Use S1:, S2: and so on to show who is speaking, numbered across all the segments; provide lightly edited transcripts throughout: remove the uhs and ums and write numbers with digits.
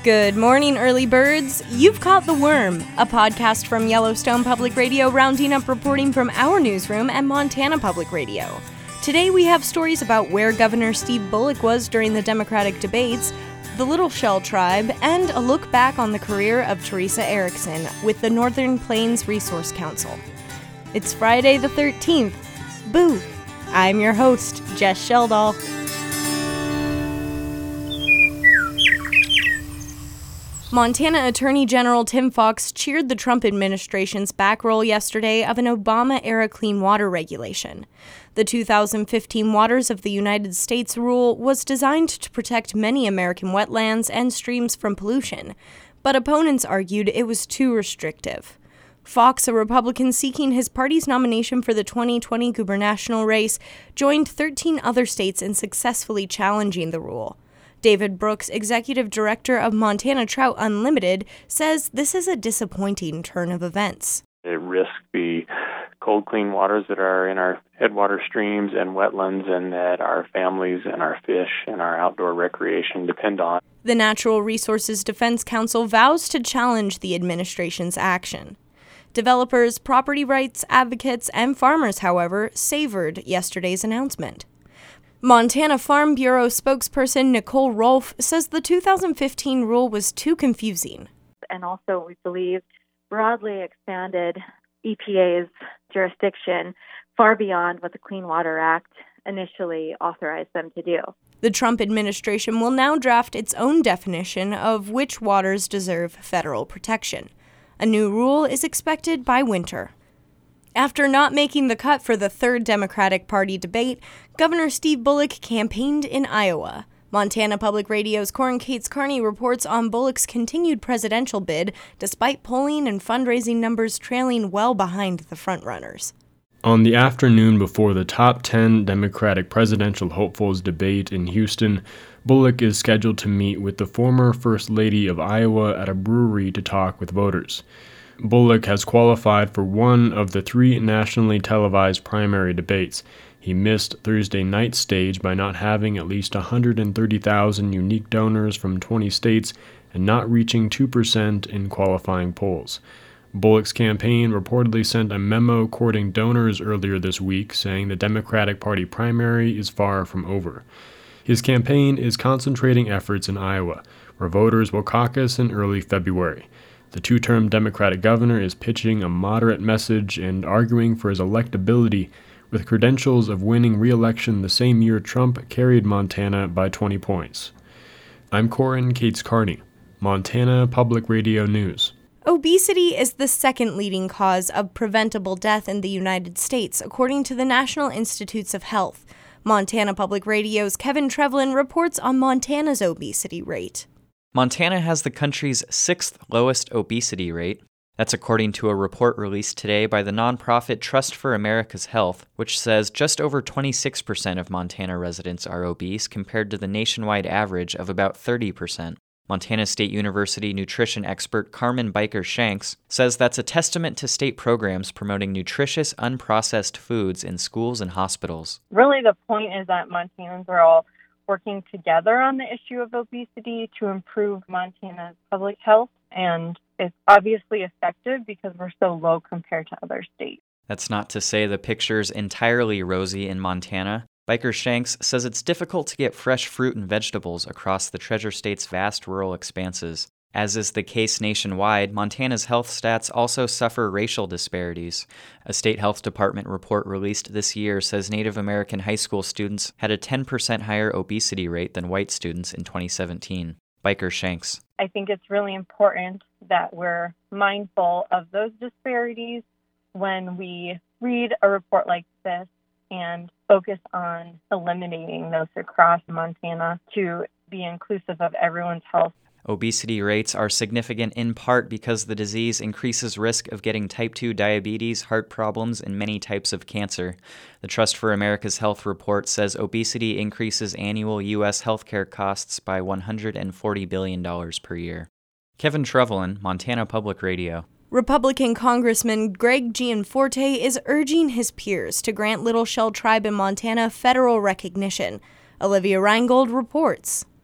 S1: Good morning, early birds. You've caught The Worm, a podcast from Yellowstone Public Radio rounding up reporting from our newsroom at Montana Public Radio. Today we have stories about where Governor Steve Bullock was during the Democratic debates, the Little Shell Tribe, and a look back on the career of Teresa Erickson with the Northern Plains Resource Council. It's Friday the 13th. Boo! I'm your host, Jess Sheldall. Montana Attorney General Tim Fox cheered the Trump administration's back roll yesterday of an Obama-era clean water regulation. The 2015 Waters of the United States rule was designed to protect many American wetlands and streams from pollution, but opponents argued it was too restrictive. Fox, a Republican seeking his party's nomination for the 2020 gubernatorial race, joined 13 other states in successfully challenging the rule. David Brooks, executive director of Montana Trout Unlimited, says this is a disappointing turn of events.
S2: It risks the cold, clean waters that are in our headwater streams and wetlands and that our families and our fish and our outdoor recreation depend on.
S1: The Natural Resources Defense Council vows to challenge the administration's action. Developers, property rights advocates, and farmers, however, savored yesterday's announcement. Montana Farm Bureau spokesperson Nicole Rolfe says the 2015 rule was too confusing.
S3: And also, we believe, broadly expanded EPA's jurisdiction far beyond what the Clean Water Act initially authorized them to do.
S1: The Trump administration will now draft its own definition of which waters deserve federal protection. A new rule is expected by winter. After not making the cut for the third Democratic Party debate, Governor Steve Bullock campaigned in Iowa. Montana Public Radio's Corin Cates Carney reports on Bullock's continued presidential bid, despite polling and fundraising numbers trailing well behind the frontrunners.
S4: On the afternoon before the top 10 Democratic presidential hopefuls debate in Houston, Bullock is scheduled to meet with the former First Lady of Iowa at a brewery to talk with voters. Bullock has qualified for one of the three nationally televised primary debates. He missed Thursday night's stage by not having at least 130,000 unique donors from 20 states and not reaching 2% in qualifying polls. Bullock's campaign reportedly sent a memo courting donors earlier this week, saying the Democratic Party primary is far from over. His campaign is concentrating efforts in Iowa, where voters will caucus in early February. The two-term Democratic governor is pitching a moderate message and arguing for his electability, with credentials of winning re-election the same year Trump carried Montana by 20 points. I'm Corin Cates Carney, Montana Public Radio News.
S1: Obesity is the second leading cause of preventable death in the United States, according to the National Institutes of Health. Montana Public Radio's Kevin Trevlin reports on Montana's obesity rate.
S5: Montana has the country's sixth lowest obesity rate. That's according to a report released today by the nonprofit Trust for America's Health, which says just over 26% of Montana residents are obese compared to the nationwide average of about 30%. Montana State University nutrition expert Carmen Biker-Shanks says that's a testament to state programs promoting nutritious, unprocessed foods in schools and hospitals.
S6: Really, the point is that Montanans are all working together on the issue of obesity to improve Montana's public health, and it's obviously effective because we're so low compared to other states.
S5: That's not to say the picture's entirely rosy in Montana. Biker-Shanks says it's difficult to get fresh fruit and vegetables across the Treasure State's vast rural expanses. As is the case nationwide, Montana's health stats also suffer racial disparities. A state health department report released this year says Native American high school students had a 10% higher obesity rate than white students in 2017. Biker-Shanks.
S6: I think it's really important that we're mindful of those disparities when we read a report like this and focus on eliminating those across Montana to be inclusive of everyone's health.
S5: Obesity rates are significant in part because the disease increases risk of getting type 2 diabetes, heart problems, and many types of cancer. The Trust for America's Health report says obesity increases annual U.S. healthcare costs by $140 billion per year. Kevin Trevlin, Montana Public Radio.
S1: Republican Congressman Greg Gianforte is urging his peers to grant Little Shell Tribe in Montana federal recognition. Olivia Reingold reports.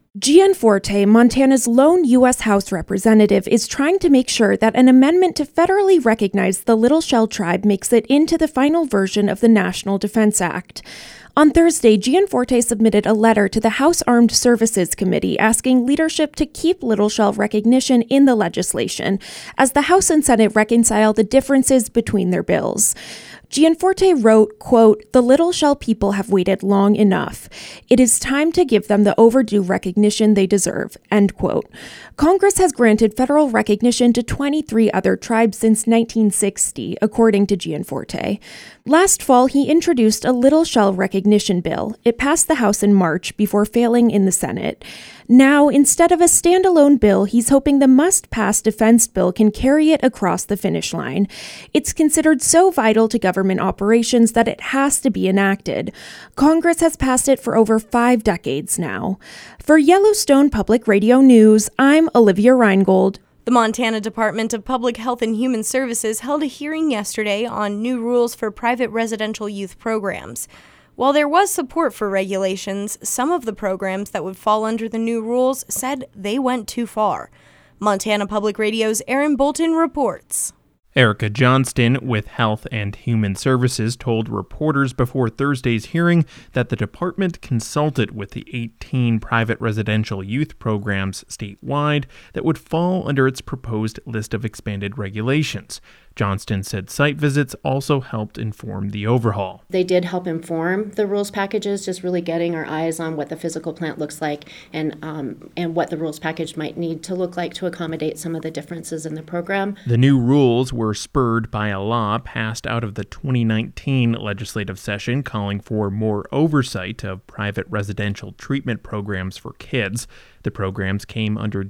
S7: Gianforte, Montana's lone U.S. House representative, is trying to make sure that an amendment to federally recognize the Little Shell Tribe makes it into the final version of the National Defense Act. On Thursday, Gianforte submitted a letter to the House Armed Services Committee asking leadership to keep Little Shell recognition in the legislation, as the House and Senate reconcile the differences between their bills. Gianforte wrote, quote, "The Little Shell people have waited long enough. It is time to give them the overdue recognition they deserve," end quote. Congress has granted federal recognition to 23 other tribes since 1960, according to Gianforte. Last fall, he introduced a Little Shell recognition bill. It passed the House in March before failing in the Senate. Now, instead of a standalone bill, he's hoping the must-pass defense bill can carry it across the finish line. It's considered so vital to government operations that it has to be enacted. Congress has passed it for over 5 decades now. For Yellowstone Public Radio News, I'm Olivia Reingold.
S1: The Montana Department of Public Health and Human Services held a hearing yesterday on new rules for private residential youth programs. While there was support for regulations, some of the programs that would fall under the new rules said they went too far. Montana Public Radio's Aaron Bolton reports.
S8: Erica Johnston with Health and Human Services told reporters before Thursday's hearing that the department consulted with the 18 private residential youth programs statewide that would fall under its proposed list of expanded regulations. Johnston said site visits also helped inform the overhaul.
S9: They did help inform the rules packages, just really getting our eyes on what the physical plant looks like and what the rules package might need to look like to accommodate some of the differences in the program.
S8: The new rules were spurred by a law passed out of the 2019 legislative session calling for more oversight of private residential treatment programs for kids. The programs came under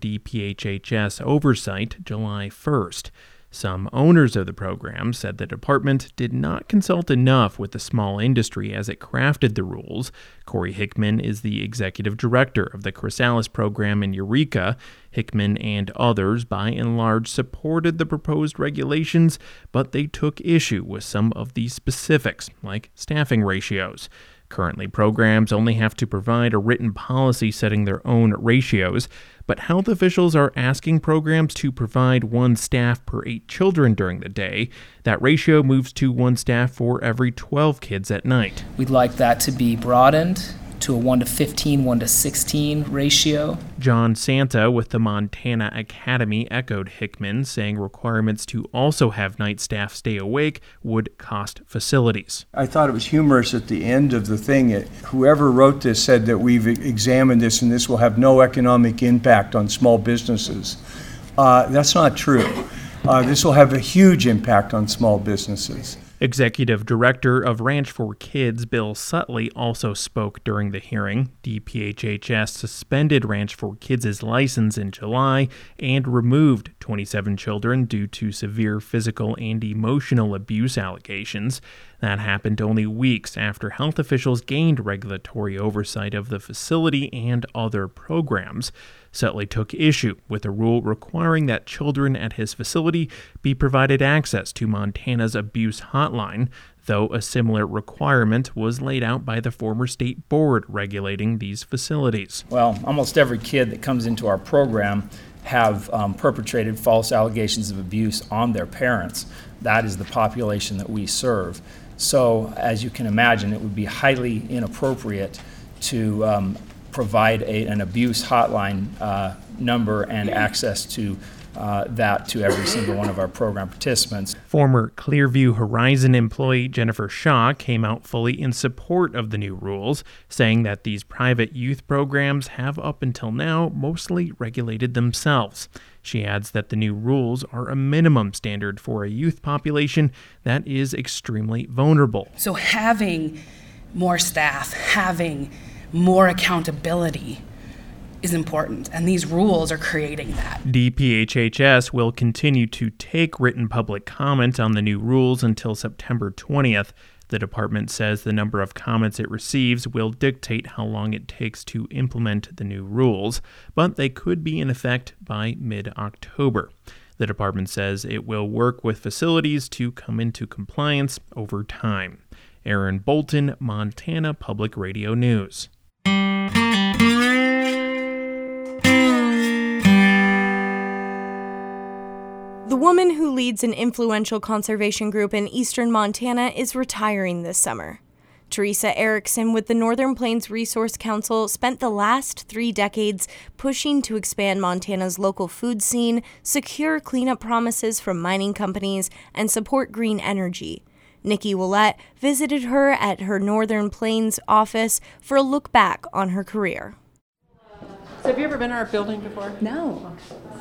S8: DPHHS oversight July 1st. Some owners of the program said the department did not consult enough with the small industry as it crafted the rules. Corey Hickman is the executive director of the Chrysalis program in Eureka. Hickman and others, by and large, supported the proposed regulations, but they took issue with some of the specifics, like staffing ratios. Currently, programs only have to provide a written policy setting their own ratios, but health officials are asking programs to provide 1 staff per 8 children during the day. That ratio moves to 1 staff for every 12 kids at night.
S10: We'd like that to be broadened to a 1-to-15, 1-to-16 ratio.
S8: John Santa with the Montana Academy echoed Hickman, saying requirements to also have night staff stay awake would cost facilities.
S11: I thought it was humorous at the end of the thing. Whoever wrote this said that we've examined this and this will have no economic impact on small businesses. That's not true. This will have a huge impact on small businesses.
S8: Executive Director of Ranch for Kids Bill Sutley also spoke during the hearing. DPHHS suspended Ranch for Kids' license in July and removed 27 children due to severe physical and emotional abuse allegations. That happened only weeks after health officials gained regulatory oversight of the facility and other programs. Sutley took issue with a rule requiring that children at his facility be provided access to Montana's abuse hotline, though a similar requirement was laid out by the former state board regulating these facilities.
S12: Well, almost every kid that comes into our program have perpetrated false allegations of abuse on their parents. That is the population that we serve. So, as you can imagine, it would be highly inappropriate to provide an abuse hotline number and access to that to every single one of our program participants.
S8: Former Clearview Horizon employee Jennifer Shaw came out fully in support of the new rules, saying that these private youth programs have up until now mostly regulated themselves. She adds that the new rules are a minimum standard for a youth population that is extremely vulnerable.
S13: So having more staff, having more accountability is important, and these rules are creating that.
S8: DPHHS will continue to take written public comment on the new rules until September 20th. The department says the number of comments it receives will dictate how long it takes to implement the new rules, but they could be in effect by mid-October. The department says it will work with facilities to come into compliance over time. Aaron Bolton, Montana Public Radio News.
S1: The woman who leads an influential conservation group in eastern Montana is retiring this summer. Teresa Erickson with the Northern Plains Resource Council spent the last 3 decades pushing to expand Montana's local food scene, secure cleanup promises from mining companies, and support green energy. Nikki Willett visited her at her Northern Plains office for a look back on her career.
S14: So have you ever been in our building before?
S15: No.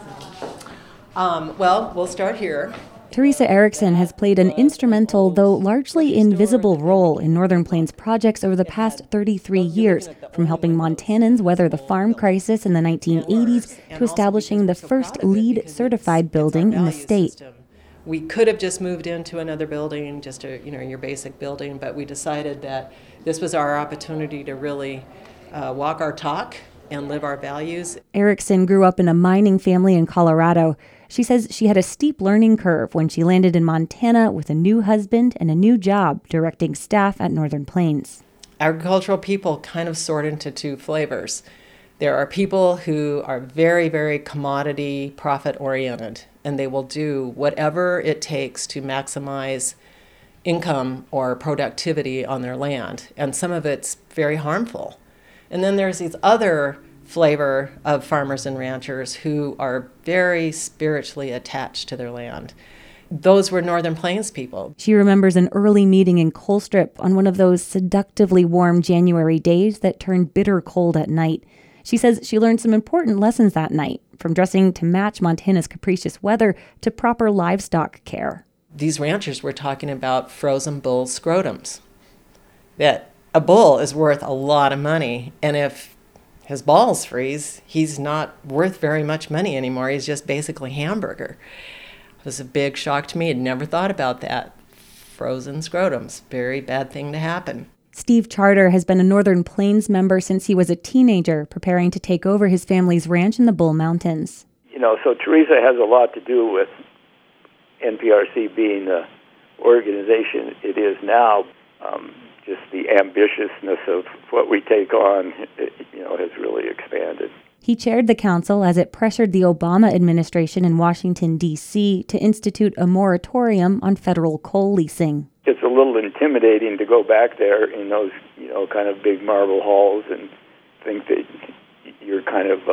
S14: Well, we'll start here.
S15: Teresa Erickson has played an instrumental, though largely invisible, role in Northern Plains projects over the past 33 years, from helping Montanans weather the farm crisis in the 1980s to establishing the first LEED certified building in the state.
S14: We could have just moved into another building, just your basic building, but we decided that this was our opportunity to really walk our talk and live our values.
S15: Erickson grew up in a mining family in Colorado. She says she had a steep learning curve when she landed in Montana with a new husband and a new job directing staff at Northern Plains.
S14: Agricultural people kind of sort into 2 flavors. There are people who are very, very commodity profit-oriented, and they will do whatever it takes to maximize income or productivity on their land, and some of it's very harmful. And then there's these other flavor of farmers and ranchers who are very spiritually attached to their land. Those were Northern Plains people.
S15: She remembers an early meeting in Colstrip on one of those seductively warm January days that turned bitter cold at night. She says she learned some important lessons that night, from dressing to match Montana's capricious weather to proper livestock care.
S14: These ranchers were talking about frozen bull scrotums. That a bull is worth a lot of money, and if his balls freeze, he's not worth very much money anymore. He's just basically hamburger. It was a big shock to me. I'd never thought about that. Frozen scrotums, very bad thing to happen.
S15: Steve Charter has been a Northern Plains member since he was a teenager, preparing to take over his family's ranch in the Bull Mountains.
S16: So Teresa has a lot to do with NPRC being the organization it is now. Just the ambitiousness of what we take on, has really expanded.
S15: He chaired the council as it pressured the Obama administration in Washington, D.C. to institute a moratorium on federal coal leasing.
S16: It's a little intimidating to go back there in those, kind of big marble halls and think that you're kind of,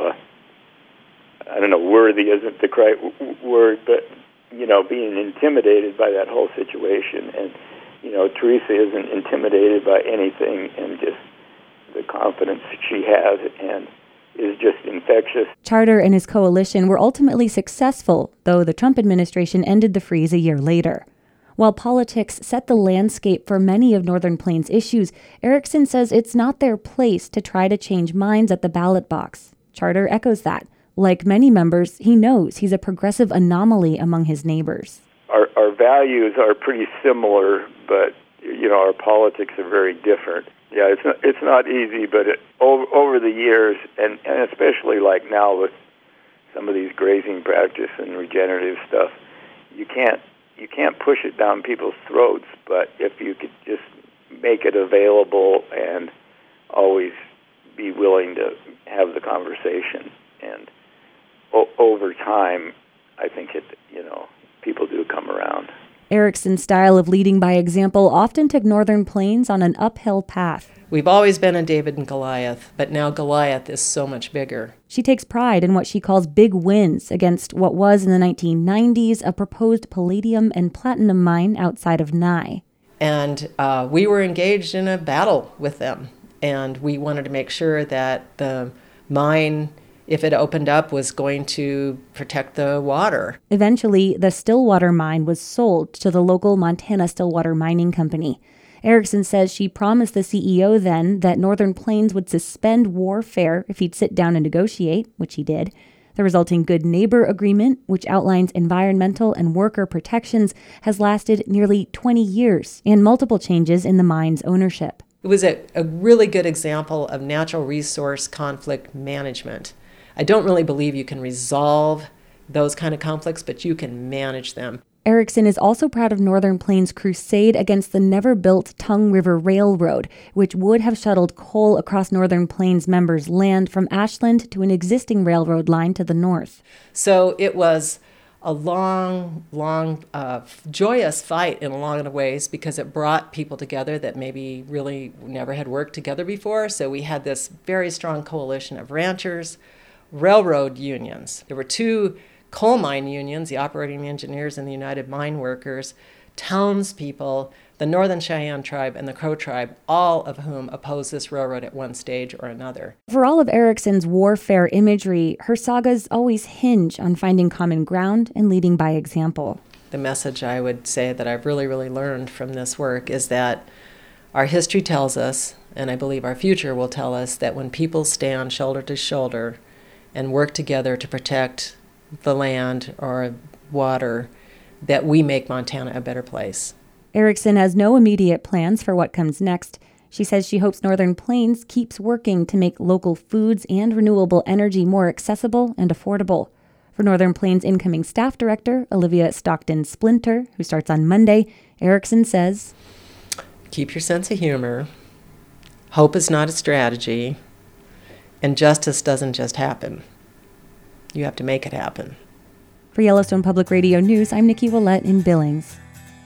S16: worthy isn't the correct word, but, being intimidated by that whole situation. And Teresa isn't intimidated by anything, and just the confidence she has and is just infectious.
S15: Charter and his coalition were ultimately successful, though the Trump administration ended the freeze a year later. While politics set the landscape for many of Northern Plains issues, Erickson says it's not their place to try to change minds at the ballot box. Charter echoes that. Like many members, he knows he's a progressive anomaly among his neighbors.
S16: Our values are pretty similar, but our politics are very different. Yeah, it's not easy, but over the years, and especially like now with some of these grazing practice and regenerative stuff, you can't push it down people's throats. But if you could just make it available and always be willing to have the conversation, and over time, I think people do come around.
S15: Erickson's style of leading by example often took Northern Plains on an uphill path.
S14: We've always been a David and Goliath, but now Goliath is so much bigger.
S15: She takes pride in what she calls big wins against what was in the 1990s a proposed palladium and platinum mine outside of Nye.
S14: And we were engaged in a battle with them, and we wanted to make sure that the mine, if it opened up, was going to protect the water.
S15: Eventually, the Stillwater mine was sold to the local Montana Stillwater Mining Company. Erickson says she promised the CEO then that Northern Plains would suspend warfare if he'd sit down and negotiate, which he did. The resulting Good Neighbor Agreement, which outlines environmental and worker protections, has lasted nearly 20 years and multiple changes in the mine's ownership.
S14: It was a really good example of natural resource conflict management. I don't really believe you can resolve those kind of conflicts, but you can manage them.
S15: Erickson is also proud of Northern Plains' crusade against the never-built Tongue River Railroad, which would have shuttled coal across Northern Plains members' land from Ashland to an existing railroad line to the north.
S14: So it was a long, joyous fight in a lot of ways, because it brought people together that maybe really never had worked together before. So we had this very strong coalition of ranchers, railroad unions. There were 2 coal mine unions, the Operating Engineers and the United Mine Workers, townspeople, the Northern Cheyenne Tribe, and the Crow Tribe, all of whom opposed this railroad at one stage or another.
S15: For all of Erickson's warfare imagery, her sagas always hinge on finding common ground and leading by example.
S14: The message I would say that I've really learned from this work is that our history tells us, and I believe our future will tell us, that when people stand shoulder to shoulder and work together to protect the land or water, that we make Montana a better place.
S15: Erickson has no immediate plans for what comes next. She says she hopes Northern Plains keeps working to make local foods and renewable energy more accessible and affordable. For Northern Plains incoming staff director, Olivia Stockton Splinter, who starts on Monday, Erickson says,
S14: keep your sense of humor. Hope is not a strategy. And justice doesn't just happen. You have to make it happen.
S15: For Yellowstone Public Radio News, I'm Nikki Willett in Billings.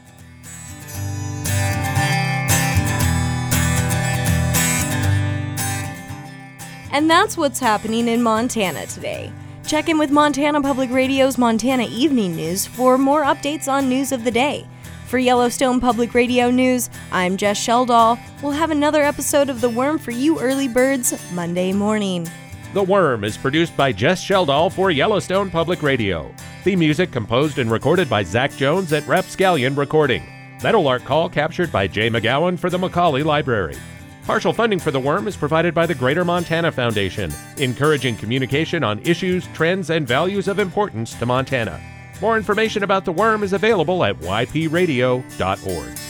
S1: And that's what's happening in Montana today. Check in with Montana Public Radio's Montana Evening News for more updates on news of the day. For Yellowstone Public Radio News, I'm Jess Sheldall. We'll have another episode of The Worm for you early birds Monday morning.
S17: The Worm is produced by Jess Sheldall for Yellowstone Public Radio. Theme music composed and recorded by Zach Jones at Rapscallion Recording. Metal art call captured by Jay McGowan for the Macaulay Library. Partial funding for The Worm is provided by the Greater Montana Foundation, encouraging communication on issues, trends, and values of importance to Montana. More information about The Worm is available at ypradio.org.